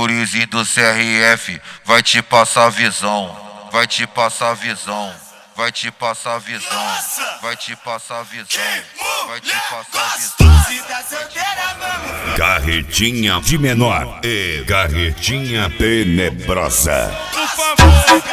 Yurizinho do CRF vai te passar visão, vai te passar visão, vai te passar visão, vai te passar visão, vai te passar visão. Carretinha de menor e carretinha tenebrosa. Por favor,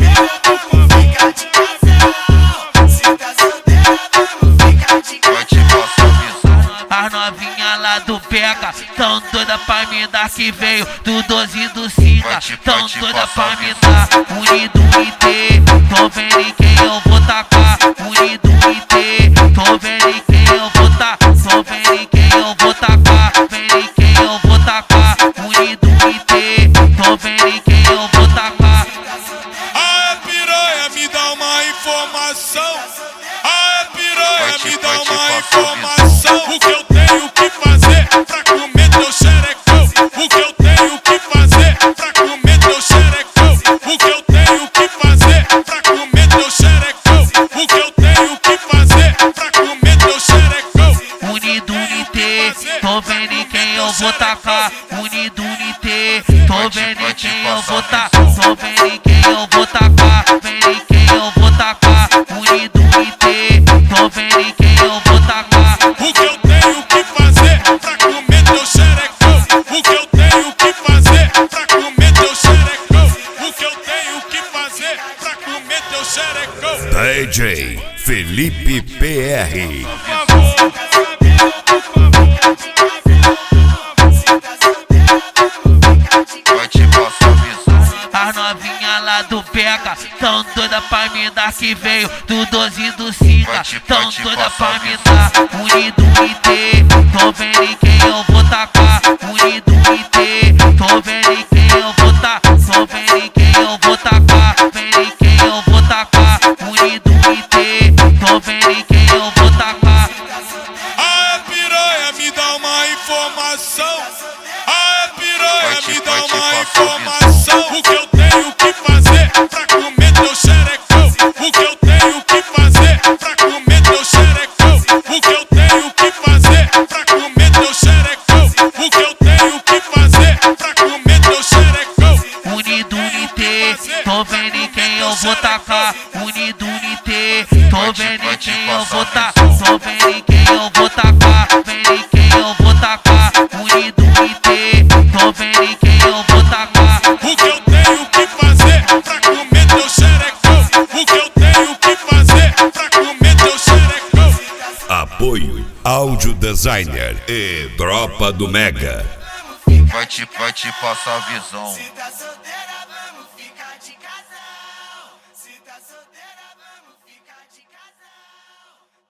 Vai te passar visão. As novinha lá do Pega tão doida pra me dar, que veio do 12 do Siga, tão doida pra me dar. Unido IT, tô vendo em quem eu vou tacar. Unido IT, tô vendo em quem eu vou tacar. Tô vendo em quem eu vou tacar. Vendo em quem eu vou tacar. Unido IT, tô vendo em quem eu vou tacar. a piranha me dá uma informação. A piranha me dá uma informação. O que eu tenho que fazer pra comer teu xerecão? O que eu tenho que fazer pra comer teu xerecão? O que eu tenho que fazer pra comer teu xerecão? O que eu tenho que fazer pra comer teu xerecão? Unido IT, tô vendo em quem eu vou tacar. Unido IT, tô vendo em quem eu vou tacar. Tô vendo em quem eu vou tacar. Vendo em quem eu vou tacar. Unido IT, tô vendo em quem eu vou tacar. O que eu tenho que fazer pra comer teu xerecão? O que eu tenho que fazer pra comer teu xerecão? O que eu tenho que fazer pra comer teu xerecão? DJ Felipe PR. Por favor, Vai te passar visão. As novinha lá do Pega tão doida pra me dar, que veio do 12 do Siga, tão doida pra me dar. Unido IT, tô vendo em quem eu vou tacar. Unido IT, tô vendo em quem eu vou tacar. Tô vendo em quem eu vou tacar. Vendo em quem eu vou tacar. Unido IT, tô vendo em quem eu vou tacar. a piranha me dá uma informação. A piranha me dá uma informação. O que eu tenho que fazer pra comer teu xerecão? O que eu tenho que fazer pra comer teu xerecão? O que eu tenho que fazer pra comer teu xerecão? O que eu tenho que fazer pra comer teu xerecão? Unido IT, tô vendo em quem eu vou tacar. Unido IT, tô vendo em quem eu vou tacar. Tô vendo em quem eu vou tacar. Vendo em quem eu vou tacar. Unido IT, tô vendo em quem eu vou tacar. O que eu tenho que fazer pra comer teu xerecão? O que eu tenho que fazer pra comer teu xerecão? Apoio Áudio Designer e Tropa do Mega. Vai te passar visão. Se tá solteira, vamos ficar de casal. Se tá solteira, vamos